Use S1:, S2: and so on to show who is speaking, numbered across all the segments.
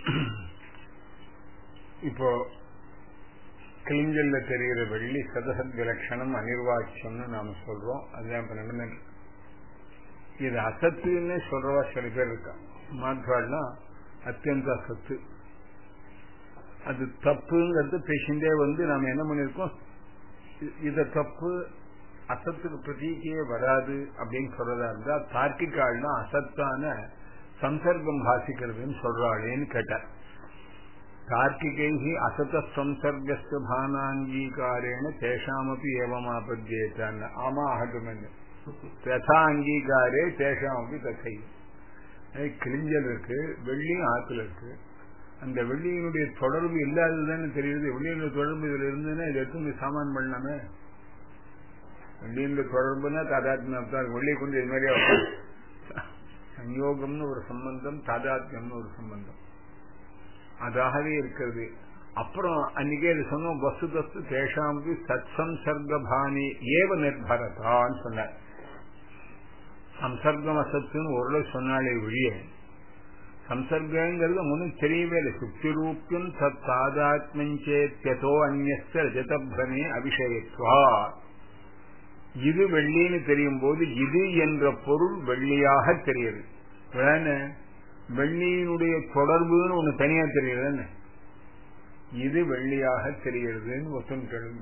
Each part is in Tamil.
S1: இப்போ கிளிஞ்சல்ல தெரிகிற வெள்ளி சதசத் விலட்சணம் அனிர்வாச்சியம்னு நாம சொல்றோம். அதுதான் இப்ப நடந்துட்டு. இது அசத்துன்னு சொல்றவா சில பேர் இருக்கா. மாற்றாள்னா அத்தியந்த அசத்து, அது தப்புங்கிறது பேசிண்டே நாம என்ன பண்ணிருக்கோம், இத தப்பு, அசத்துக்கு பிரதீக்கையே வராது அப்படின்னு சொல்றதா இருந்தா தார்க்கிகாள்னா அசத்தான சம்சர்க்கம் பாசிக்கிறதுன்னு சொல்றாளேன்னு கேட்டார். தார்க்கிகை அசத சம்சர்கஸ்த பானாங்கீகாரேன தேஷாமப்பி ஏவமாபத்யேதான். ஆமா ஆகட்டும், ததா அங்கீகாரே தேஷாமப்பி தத்தை. கிளிஞ்சல் இருக்கு, வெள்ளியும் ஆத்துல இருக்கு. அந்த வெள்ளியினுடைய தொடர்பு இல்லாததுன்னு தெரியுது. வெள்ளியினுடைய தொடர்பு இதுல இருந்துன்னா இதை எடுத்து சாமான் பண்ணலாமே. வெள்ளியினுடைய தொடர்புன்னா தாதாத்மியம். வெள்ளி கொண்டு இது மாதிரியா சஞ்யோகம்னு ஒரு சம்பந்தம், தாதாத்மியம்னு ஒரு சம்பந்தம் அதாகவே இருக்கிறது. அப்புறம் அன்னைக்கே இது சொன்னோம், வஸ்து தஸ்து தேஷாம்பி சத் சம்சர்கபானி ஏவ நிர்பரதான்னு சொன்னார். சம்சர்க்கம் அசத்துன்னு ஓரளவு சொன்னாலே ஒழிய சம்சர்கங்கிறது ஒன்னும் தெரியவே இல்லை. சுக்தி ரூபியம் சத் தாதாத்மியோ அந்நிய ரஜதப்ரமே அபிஷேகத்வா. இது வெள்ளின்னு தெரியும் போது இது என்ற பொருள் வெள்ளியாக தெரியுது. வெள்ளியினுடைய தொடர்புன்னு ஒண்ணு தனியா தெரியுது. இது வெள்ளியாக தெரிகிறதுன்னு ஒருத்தன் கேளுங்க.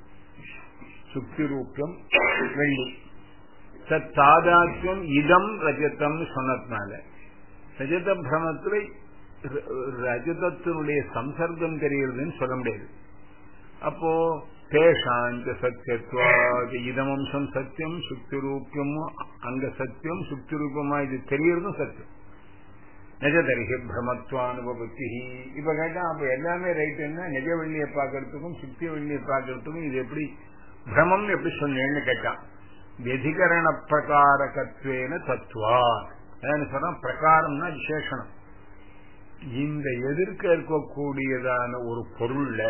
S1: சுக்தி ரூபியம் வெள்ளி, சத் தாதாத்மியம் இதம் ரஜதம் சொன்னதுனால ரஜத பிரமத்துல ரஜதத்தினுடைய சம்சர்க்கம் தெரிகிறதுன்னு சொல்ல முடியாது. அப்போ தேஷாந்த சத்தியத்வாது இதமம்சம் சத்தியம், சுக்தி ரூபியம் அங்க சத்தியம், சுக்தி ரூபமா இது தெரியறதும் சத்தியம். நிஜதரிகி பிரமத்வானுபத்தி. இப்ப கேட்டா அப்ப எல்லாமே ரைட்டுன்னா நிஜ வெள்ளியை பார்க்கறதுக்கும் சுக்தி வெள்ளியை பார்க்கறதுக்கும் இது எப்படி பிரமம் எப்படி சொன்னேன்னு கேட்டான். வெதிகரண பிரகாரகத்வேன தத்துவா சொன்னா, பிரகாரம்னா விசேஷனம். இந்த எதிர்க்க இருக்கக்கூடியதான ஒரு பொருள்ல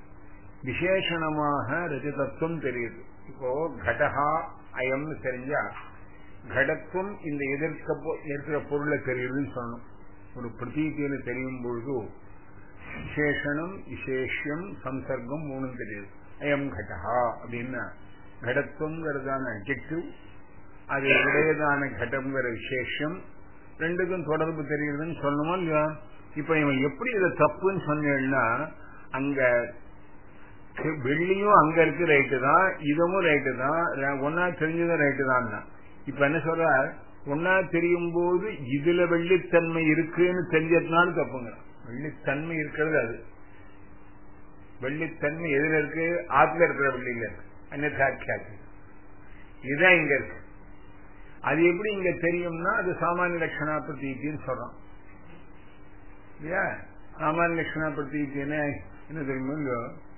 S1: விசேஷணமாக ரஜதத்துவம் தெரியுது. இப்போ கடகா அயம்னு தெரிஞ்சா கடத்துவம் இந்த எதிர்க்க இருக்கிற பொருளை தெரியுதுன்னு சொல்லணும். ஒரு பிரதீதியில தெரியும் பொழுது விசேஷனம், விசேஷம், சம்சர்க்கம் மூணும் தெரியுது. அயம் கடகா அப்படின்னா கடத்துவங்கிறதான அட்ஜெக்டிவ், அது உடையதான கடம்ங்கிற விசேஷம், ரெண்டுக்கும் தொடர்பு தெரியுதுன்னு சொல்லணுமோ இல்லையா. இப்ப இவன் எப்படி இதை தப்புன்னு சொன்னா, அங்க வெள்ளியும் அங்க இருக்கு ரைட்டு தான், இதுவும் ரைட்டு தான், ஒன்னா தெரிஞ்சதும் ரைட்டு தான். இப்ப என்ன சொல்ற, ஒன்னா தெரியும் போது இதுல வெள்ளித்தன்மை இருக்குன்னு தெரிஞ்சதுனால தப்புங்க. வெள்ளித்தன்மை இருக்கிறது, அது வெள்ளித்தன்மை எதுல இருக்கு, ஆத்துல இருக்கிற வெள்ளியில இருக்கு. அந்நியாக்கியாது இதுதான் இங்க இருக்கு. அது எப்படி இங்க தெரியும்னா அது சாமானிய லட்சணா பிரதீதின்னு சொல்றோம் இல்லையா. சாமானிய லட்சணா பிரதீதின்னு என்ன தெரியுமோ இல்லையோ,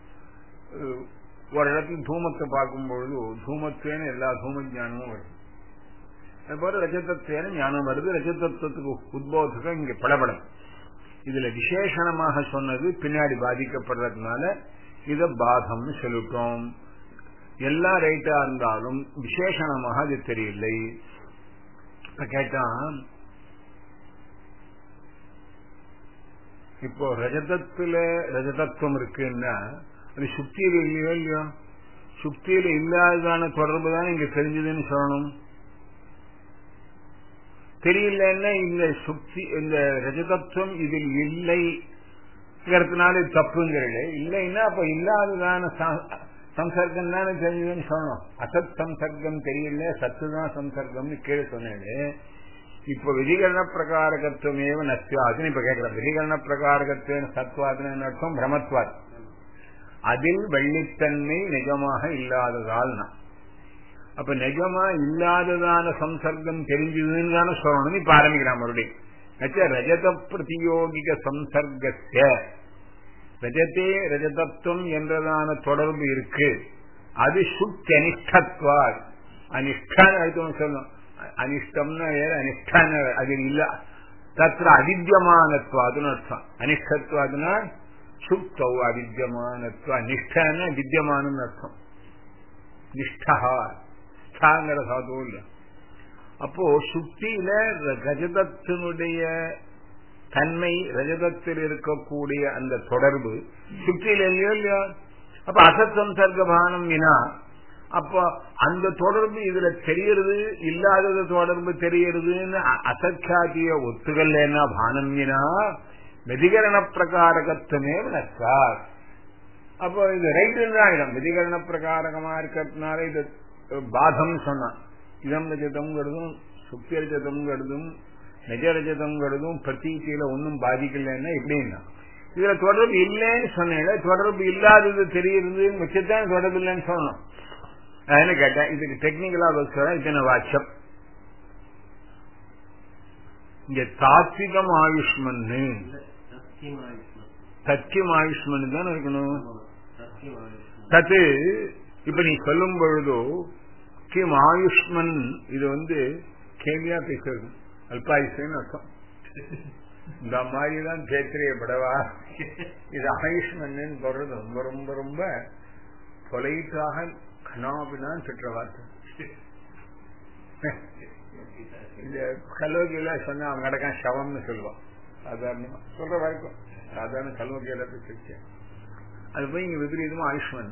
S1: ஒரு இடத்துல தூமத்தை பார்க்கும் பொழுது தூமத்தேன்னு எல்லா தூம ஞானமும் வருது. அதுபோல ரஜதத்தேன ஞானம் வருது. ரஜதத்துவத்துக்கு உத்போதகம் இங்க படப்படும். இதுல விசேஷணமாக சொன்னது பின்னாடி பாதிக்கப்படுறதுனால இத பாதம்னு சொல்லிட்டோம். எல்லாம் ரைட்டா இருந்தாலும் விசேஷணமாக அது தெரியலை. கேட்டா இப்போ ரஜதத்துல ரஜதத்துவம் இருக்குன்னா அது சுக்தியில இல்லையோ இல்லையோ. சுக்தியில இல்லாததான தொடர்பு தான் இங்க தெரிஞ்சதுன்னு சொல்லணும். தெரியலன்னா இந்த சுக்தி இந்த ரஜதத்துவம் இதில் இல்லைங்கிறதுனால தப்புங்கிறது இல்லைன்னா அப்ப இல்லாததான சம்சர்க்கம் தானே தெரிஞ்சதுன்னு சொல்லணும். அசத் சம்சர்க்கம் தெரியல, சத்துதான் சம்சர்க்கம்னு கீழே சொன்னேன். இப்ப விதிகரண பிரகாரகத்துவமேவ நஸ்யாதுன்னு இப்ப கேட்கிறேன். விதிகரண பிரகாரகத்துவ சத்வாதுன்னு அர்த்தம் பிரமத்வாத். அதில் வெள்ளித்தன்மை நிஜமாக இல்லாததால் அப்ப நிஜமா இல்லாததான சம்சர்க்கம் தெரிஞ்சதுன்னு தானே சொல்லணும். இப்ப ஆரம்பிக்கிறான் மறுபடியும். ரஜத பிரதியோகிக சம்சர்கஸ்ய ரஜத்தே ரஜதத்துவம் என்றதான தொடர்பு இருக்கு. அது சுக்தி அனிஷ்டத்வாத். அனிஷ்டான அர்த்தம் சொல்லணும். அனிஷ்டம்னா வேற, அனிஷ்டான அதில் இல்ல. தத்திர அவித்யமானத்வாதுன்னு அர்த்தம். அனிஷ்டத்வாதுனா சுக்தௌ அவித்யமானத்வா. நிஷ்டான வித்யமானன்னு அர்த்தம். நிஷ்டாங்கிற சாதுவும் இல்ல. அப்போ சுக்தியில ரஜதத்தினுடைய தன்மை ரஜதத்தில் இருக்கக்கூடிய அந்த தொடர்பு சுற்றியில் இல்லையோ இல்லையா? அப்ப அசத் சம்சர்க்க பானம் வினா அப்ப அந்த தொடர்பு இதுல தெரியறது, இல்லாதது தொடர்பு தெரியறதுன்னு அசத்யாதிய ஒத்துக்கல்னா பானம் வினா வெதிகரண பிரகாரகத்துவமே விளக்கார். அப்போ இது ரைட்டு ஆயிடும். வெதிகரண பிரகாரகமா இருக்கிறதுனால இது பாதம் சொன்னான். இதம் ரஜதம்ங்கிறதும் சுக்தி ரஜதம்ங்கிறதும் நிஜரஜதம்ங்கிறதும் பிரதீதியில ஒன்னும் பாதிக்கலன்னா எப்படின்னா இதுல தொடர்பு இல்லைன்னு சொன்னேன். தொடர்பு இல்லாதது தெரியுது மிச்சத்தான் தொடர்பு இல்லைன்னு சொல்லணும். என்ன கேட்டேன், இதுக்கு டெக்னிக்கலா சொல்றேன். இத்தனை வாட்சம் இங்க தாத்விகம் ஆயுஷ்மன்னு சத்தியம் ஆயுஷ்மன் தான் இருக்கணும். தத்து இப்ப நீ சொல்லும் பொழுதோ கிம் ஆயுஷ்மன் இது கேள்வியா பேசுறது அல்பாயுஷ்மன் அர்த்தம். இந்த மாதிரிதான் பேத்திரியப்படவா இது ஆயுஷ்மன் சொல்றது ரொம்ப ரொம்ப ரொம்ப தொலைக்காக கனாபிதான் பெற்ற வார்த்தை. இந்த கலோகியில சொன்னா அவங்க நடக்கான் சவம்னு சொல்லுவான். சாதாரணமா சொல்ற வரைக்கும் சாதாரண கலோகியில பேசிருக்கேன். அது போய் இங்க விபரீதமா ஆயுஷ்மன்.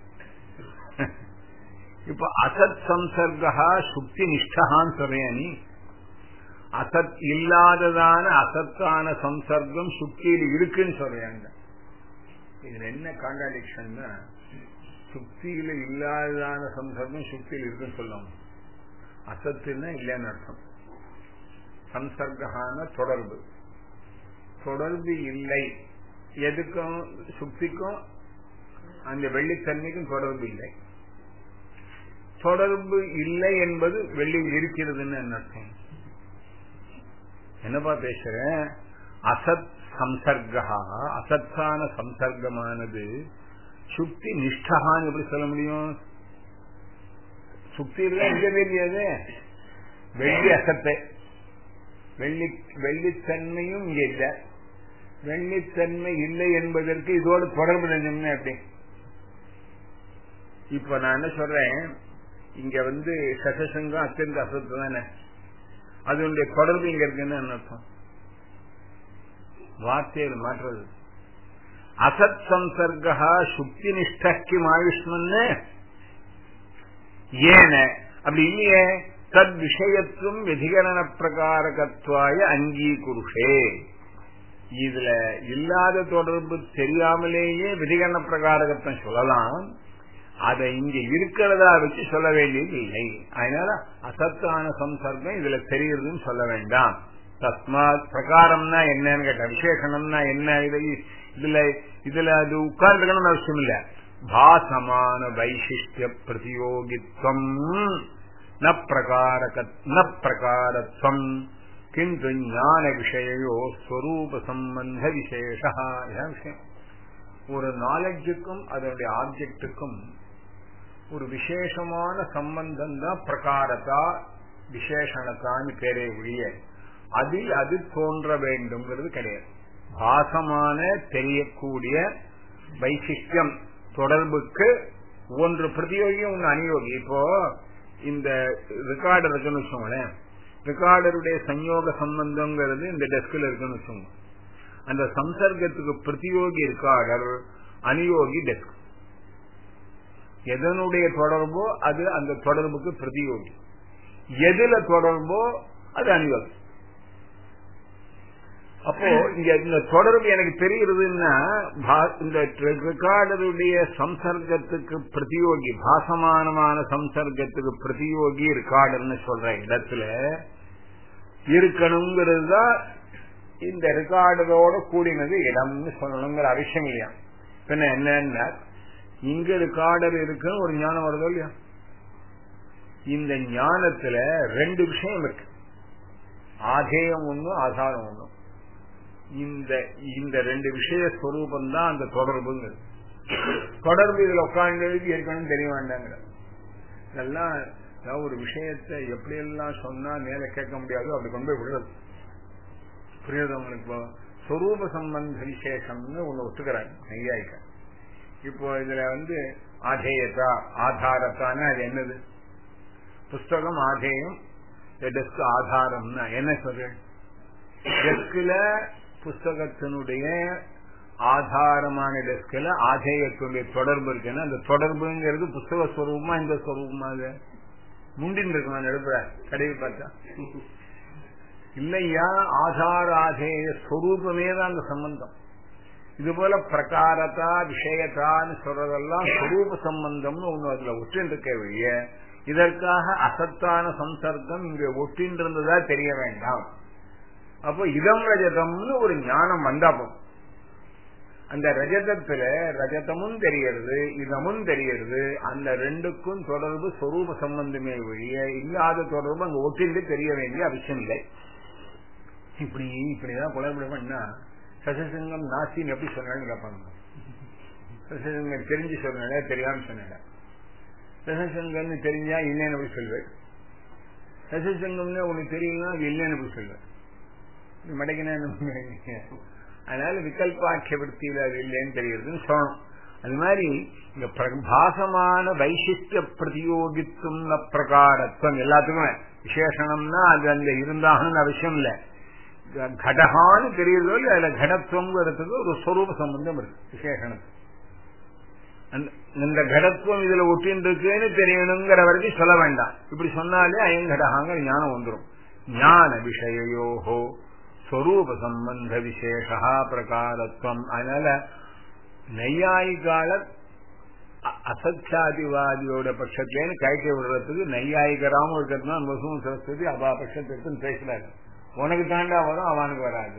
S1: இப்ப அசத் சம்சர்கா சுக்தி நிஷ்டகான்னு சொல்றேன். நீ அசத் இல்லாததான அசத்தான சம்சர்க்கம் சுக்தியில் இருக்குன்னு சொல்றாங்க. இதுல என்ன கான்ட்ராடிக்ஷன்னா சுக்தியில இல்லாததான சம்சர்க்கம் சுக்தியில் இருக்குன்னு சொல்லணும். அசத்துன்னா இல்லைன்னு அர்த்தம். சம்சர்கான தொடர்பு தொடர்பு இல்லை. எதுக்கும் சுக்திக்கும் அந்த வெள்ளித்தன்மைக்கும் தொடர்பு இல்லை. தொடர்பு இல்லை என்பது வெள்ளியில் இருக்கிறதுன்னு அர்த்தம். என்னப்பா பேசுறேன்? அசத் சம்சர்கா அசத்தான சம்சர்க்கமானது சுக்தி நிஷ்டகான்னு எப்படி சொல்ல முடியும்? சுக்தியில எங்க தெரியாது வெள்ளி அசத்தை வெள்ளித்தன்மையும் இங்க இல்லை. வெள்ளித்தன்மை இல்லை என்பதற்கு இதோடு தொடர்பு நினைஞ்சோம்னா எப்படி? இப்ப நான் என்ன சொல்றேன், இங்க சசசங்கம் அத்தியந்த அசத்து தானே, அதனுடைய தொடர்பு இங்க இருக்குன்னு அர்த்தம். வார்த்தையில் மாற்றுறது அசத் சம்சர்கா சுக்தி நிஷ்டக்கு ஆயுஷ்மன்னு ஏன அப்படி இல்லையே. தத் விஷயத்துவம் வெதிகரண பிரகாரகத்வாய அங்கீகுருஷே. இதுல இல்லாத தொடர்பு தெரியாமலேயே வெதிகரண பிரகாரகத்வம் சொல்லலாம். அதை இங்க இருக்கிறதா வச்சு சொல்ல வேண்டியது இல்லை. அதனால அசத்தான சம்சர்க்கம் இதுல தெரியுதுன்னு சொல்ல வேண்டாம். தஸ்மாத் பிரகாரம்னா என்னன்னு கேட்ட விசேஷணம்னா என்ன? இதுல அது உட்கார்ந்துக்கணும்னு அவசியம் இல்ல. பாசமான வைசிஷ்டிய பிரதியோகித்வம் ந பிரகாரத்வம் கிந்து ஞான விஷயோ ஸ்வரூப சம்பந்த விசேஷ. விஷயம் ஒரு நாலெட்ஜுக்கும் அதனுடைய ஆப்ஜெக்டுக்கும் ஒரு விசேஷமான சம்பந்தம் தான் பிரகாரத்தா விசேஷணத்தான்னு பேரே ஒழிய அதில் அது தோன்ற வேண்டும்ங்கிறது கிடையாது. பாசமான தெரியக்கூடிய வைசிஷ்டியம் தொடர்புக்கு ஒன்று பிரதியோகியும் ஒன்று அநியோகி. இப்போ இந்த ரெக்கார்டர் இருக்குன்னு வச்சோங்களேன், ரெக்கார்டருடைய சஞ்யோக சம்பந்தம்ங்கிறது இந்த டெஸ்கில் இருக்குன்னு வச்சோங்க. அந்த சம்சர்க்கத்துக்கு பிரதியோகி ரெக்கார்டர், அநியோகி டெஸ்க். எதனுடைய தொடர்போ அது அந்த தொடர்புக்கு பிரதியோகி. எதுல தொடர்போ அது அநியோகி. அப்போ இங்க இந்த தொடர்பு எனக்கு தெரிகிறதுன்னா இந்த ரெக்கார்டருடைய சம்சர்க்கத்துக்கு பிரதியோகி, பாசமானமான சம்சர்க்கத்துக்கு பிரதியோகி ரெக்கார்டர்னு சொல்ற இடத்துல இருக்கணுங்கிறது தான் இந்த ரெக்கார்டரோட கூடினது இடம்னு சொல்லணுங்கிற அவசியம் இல்லையா? பின்ன என்னன்னா இங்க ரெக்கார்டர் இருக்குன்னு ஒரு ஞானம் வருதோ இல்லையா? இந்த ஞானத்துல ரெண்டு விஷயம் இருக்கு. ஆதேயம் ஒண்ணு, ஆதாரம் ஒண்ணு. இந்த ரெண்டு விஷய ஸ்வரூபம் தான் அந்த தொடர்புங்கிறது. தொடர்பு இதுல உட்கார்ந்து எழுதி இருக்கணும்னு தெரிய வேண்டாங்கிற இதெல்லாம் ஒரு விஷயத்தை எப்படி எல்லாம் சொன்னா மேல கேட்க முடியாது, அப்படி கொண்டு போய் விடுறது. புரியுது உங்களுக்கு? ஸ்வரூப சம்பந்த விசேஷம்னு ஒண்ணு ஒத்துக்கிறாங்க நையாயிக்க. இப்போ இதுல ஆதேயத்தா ஆதாரத்தான்னு அது என்னது? புஸ்தகம் ஆதேயம், டெஸ்க் ஆதாரம்னா என்ன சொல்ற? டெஸ்க்ல புஸ்தகத்தினுடைய ஆதாரமான டெஸ்கில் ஆதேயத்துடைய தொடர்பு இருக்குன்னா அந்த தொடர்புங்கிறது புஸ்தக ஸ்வரூபமா இந்த ஸ்வரூபமா அது முண்டின் இருக்குமா நடுப்புற கடையில் பார்த்தா இல்லையா ஆதார ஆதேய ஸ்வரூபமே தான் அந்த சம்பந்தம். இதுபோல பிரகாரத்தா விஷயத்தான்னு சொல்றதெல்லாம் ஸ்வரூப சம்பந்தம்னு ஒண்ணு அதுல ஒற்றின்றிருக்க வழிய இதற்காக அசத்தான சம்சர்க்கம் இங்க ஒற்றின்றிருந்ததா தெரிய வேண்டாம். அப்போ இதம் ரஜதம்னு ஒரு ஞானம் வந்தாப்போம். அந்த ரஜதத்துல ரஜதமும் தெரியறது இதமும் தெரியறது. அந்த ரெண்டுக்கும் தொடர்பு ஸ்வரூப சம்பந்தமே வழிய இல்லாத தொடர்பு அங்க ஒற்றின்று தெரிய வேண்டிய அவசியம் இல்லை. இப்படிதான் குழப்பம் பண்ணா சசசங்கம் நாசின்னு எப்படி சொன்னாலும் கேட்பாங்க. சசசங்கம் தெரிஞ்சு சொன்ன தெரியாம சொன்ன சசசங்கம்னு தெரிஞ்சா இல்லைன்னு எப்படி சொல்வேன். சசசங்கம்னு உனக்கு தெரியலன்னா அது இல்லைன்னு எப்படி சொல்வேன். மடைக்கினா அதனால விகல்பாட்சிய விற்த்தியில அது இல்லைன்னு தெரியுதுன்னு சொல்லணும். அது மாதிரி இங்க பாசமான வைசிஷ்ட பிரதியோகித்துவம் பிரகாரத்துவம் எல்லாத்துக்குமே விசேஷனம்னா அது அந்த இருந்தாகணும்னு அவசியம் இல்லை. கடகான்னு தெரியுதோ இல்ல அதுல கடத்துவங்கிறதுக்கு ஒரு ஸ்வரூப சம்பந்தம் இருக்கு விசேஷனத்துக்கு. இந்த கடத்துவம் இதுல ஒட்டின்றிருக்குன்னு தெரியணுங்கிற வரைக்கும் சொல்ல வேண்டாம். இப்படி சொன்னாலே அயங்கடகாங்கிற ஞானம் வந்துடும். ஞான விஷயோஹோ ஸ்வரூப சம்பந்த விசேஷா பிரகாரத்துவம். அதனால நையாயிகால அசத்தியாதிவாதியோட பட்சத்திலேன்னு கைக்க விடுறதுக்கு நையாயிகராம இருக்கிறதுனா வசுவும் சரஸ்வதி அவா பட்சத்திற்கு பேசுறாரு. உனக்கு தாண்டா வரும் அவனுக்கு வராது.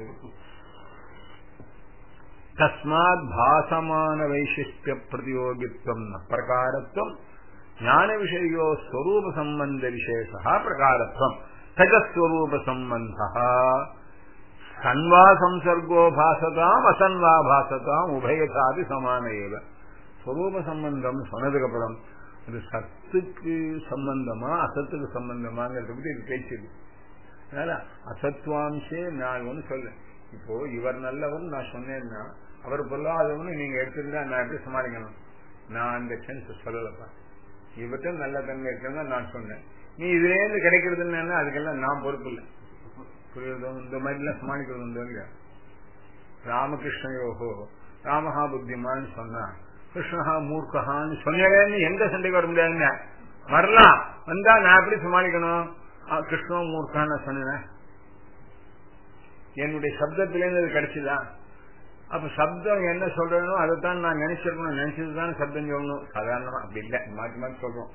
S1: தஸ்மாத் பாசமான வைசிஷ்ட பிரதியோகித்துவம் பிரகாரத்துவம் ஞான விஷயோ ஸ்வரூப சம்பந்த விசேஷா பிரகாரத்துவம் சஜஸ்வரூப சம்பந்த சன்வா சம்சர்கோ பாசதாம் அசன்வா பாசதாம் உபயதாதி சமான ஏவ. ஸ்வரூப சம்பந்தம் சொன்னதுக்கு அப்புறம் அது சத்துக்கு சம்பந்தமா அசத்துக்கு சம்பந்தமாங்கிறத பத்தி இது பேச்சு. அதனால அசத்வாம்சே நான் ஒண்ணு சொல்றேன். இப்போ இவர் நல்லவர் நான் சொன்னேன்னா அவர் பொல்லாதவன்னு நீங்க எடுத்துருந்தா நான் எப்படி சமாளிக்கணும்? நான் அந்த சென்ஸ் சொல்லலப்பா. இவர்கிட்ட நல்ல தன்மை இருக்கிறதா நான் சொன்னேன். நீ இதுல இருந்து கிடைக்கிறதுன்னு அதுக்கெல்லாம் நான் பொறுப்பு இல்லை. புரியுறதோ? இந்த மாதிரி எல்லாம் சமாளிக்கிறது இல்லையா? ராமகிருஷ்ண யோகோ ராமஹா புத்திமான்னு சொன்னா கிருஷ்ணஹா மூர்க்கஹான்னு சொன்னேன்னு எந்த சண்டைக்கு வர முடியாதுங்க. வரலாம், வந்தா நான் எப்படி சமாளிக்கணும்? கிருஷ்ண மூர்க்கான்னு சொன்னேன். என்னுடைய சப்தத்திலேருந்து அது கிடைச்சுதான். அப்ப சப்தம் என்ன சொல்றனோ அதைத்தான் நான் நினைச்சிருக்கணும். நினைச்சதுதான் சப்தம் சொல்லணும். சாதாரணமா அப்படி இல்லை, மாற்றி மாற்றி சொல்றோம்.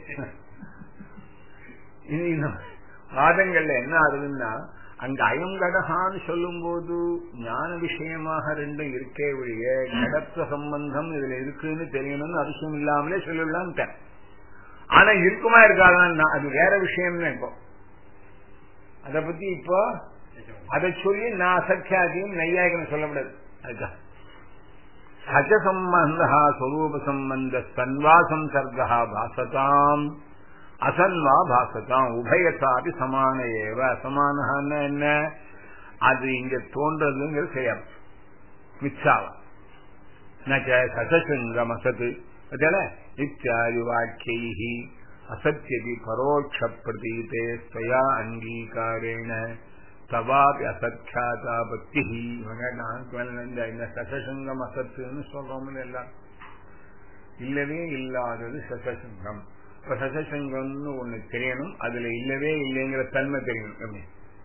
S1: இனி வாதங்கள்ல என்ன ஆகுதுன்னா அங்க அயங்கடகான்னு சொல்லும் போது ஞான விஷயமாக ரெண்டும் இருக்கே ஒழிய கடத்துவ சம்பந்தம் இதுல இருக்குன்னு தெரியணும்னு அவசியம் இல்லாமலே சொல்லலாம்ட்டேன். ஆனா இருக்குமா இருக்காதான் அது வேற விஷயம்னு. இப்போ அத பத்தி இப்போ அதை சொல்லி நான் அசத்தியாதியும் நையாயிகன்னு சொல்ல முடியாது. அதுக்கா சஜ சம்பந்தா ஸ்வரூப சம்பந்த சன்வா சம்சர்கா பாசதாம் அசன்வா பாசதாம் உபயதாபி சமான ஏவ. சமானஹான்னா என்ன? அது இங்க தோன்றதுங்கிறது சரியா மிச்சாவா சசசங்கம் அசத்து இத்தியாதி வாக்கியை அசத்தியதி பரோட்ச பிரதீதே ஸ்வயா அங்கீகாரேண தவாபி அசத்யாதா பக்தி. இந்த சசசங்கம் அசத்துன்னு சொல்றோம்னு எல்லாம் இல்லவே இல்லாதது சசசங்கம். இப்ப சசசங்கம்னு ஒண்ணு தெரியணும், அதுல இல்லவே இல்லைங்கிற தன்மை தெரியணும். எப்படி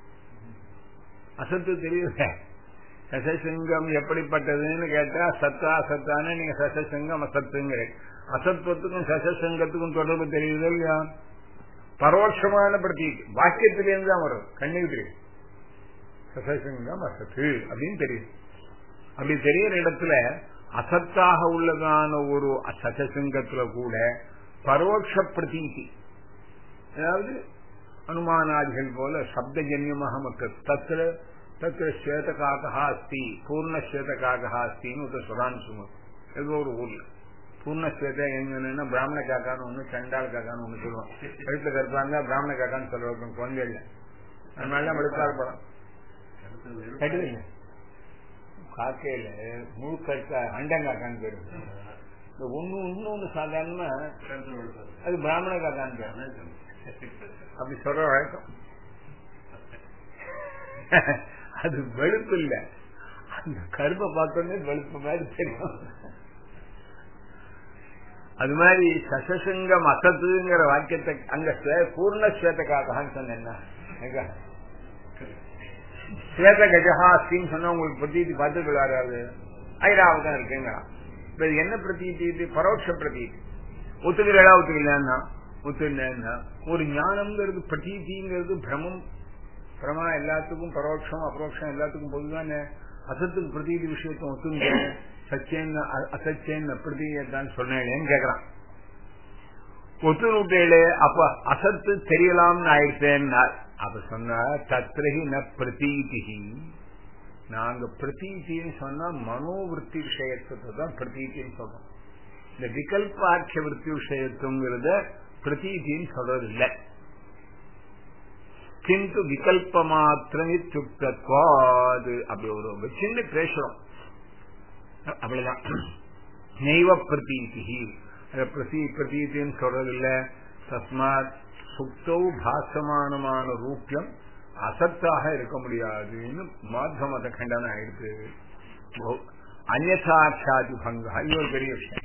S1: அசத்து தெரியுது? சசசங்கம் எப்படிப்பட்டதுன்னு கேட்டா சத்தா அசத்தானு நீங்க சசசங்கம் அசத்துங்கிற. அசத்துவத்துக்கும் சசசங்கத்துக்கும் தொடர்பு தெரியுது இல்லையா? பரோட்சமான பிரதீதி வாக்கியத்திலேருந்து தான் வரும், கண்ணுக்கு தெரியும். சசசங்கம் அசத்து அப்படின்னு தெரியுது. அப்படி தெரியற இடத்துல அசத்தாக உள்ளதான ஒரு சசசங்கத்துல கூட பரோட்ச பிரதீதி, அதாவது அனுமானாதிகள் போல சப்தஜன்யமாக மக்கள் தத்திர தத்திர ஸ்வேதகாகா அஸ்தி பூர்ணஸ்வேதகாகா அஸ்தின்னு சொல்றான்னு சொல்லுவோம். ஏதோ ஒரு ஊர்ல பூர்ணஸ்வேத எங்கன்னா பிராமண காக்கான்னு ஒண்ணு சண்டாள் காக்கான்னு ஒண்ணு சொல்லுவோம். கழுத்துல கருப்பாங்க பிராமண காக்கான்னு சொல்லுவோம் குழந்தைல. அதனால வெளுப்பார் படம் கட்டுவீங்க. காக்கையில முழுக்க அண்டங்காக்கான்னு பேரு. ஒண்ணு சாதாரணமா அது பிராமண காக்கான்னு பேரு. அப்படி சொல்ற வழக்கம். அது வெளுப்பு இல்ல, கருப்பை பார்த்தோன்னே வெளுப்பு மாதிரி தெரியும். அது மாதிரி சசசங்கம் அசத்துங்கிற வாக்கியத்தை அங்க பூர்ண ஸ்வேதக்காகன்னு சொன்ன ஸ்வேத கஜஹா அஸ்தின்னு சொன்னா உங்களுக்கு பிரதீதி பார்த்துட்டு வராது, ஐராவதான் இருக்குங்களா. இப்ப இது என்ன பிரதீதி? இது பரோட்ச பிரதீதி. ஒத்துக்கிறா ஒத்துக்கலன்னா ஒத்துனா ஒரு ஞானம்ங்கிறது பிரதீதிங்கிறது பிரமம். பிரமா எல்லாத்துக்கும் பரோட்சம் அபரோட்சம் எல்லாத்துக்கும் பொதுதானே. அசத்துக்கு பிரதீதி விஷயத்த ஒத்துங்க சச்சேன்னு அசச்சேன்னு பிரதீதான் சொன்னேன்னு கேக்குறான். ஒத்துனுட்டே அப்ப அசத்து தெரியலாம்னு ஆயிடுச்சேன்னா அப்ப சொன்ன தத்ரஹி ந பிரதீதி. நாங்க பிரதீதின்னு சொன்னா மனோவிருத்தி விஷயத்துக்கு தான் பிரதீதின்னு சொல்றோம். இந்த விகல்பாட்சிய விருத்தி விஷயத்துங்கிறத பிரதீதின்னு சொல்றது இல்லை. கிந்து விகல்ப மாத்திரம் இத்துக்தத்வாது அப்படி ஒரு சின்ன பேசுறோம் அவ்வளவுதான். நைவ பிரதீதி பிரதீதின்னு சொல்றது இல்ல. தஸ்மாத் சுக்தௌ பாசமானமான ரூபியம் அசத்தாக இருக்க முடியாதுன்னு மாத்வமத கண்டனம் ஆயிடுது. அந்யசாட்சாதி பங்கா இது ஒரு பெரிய விஷயம்.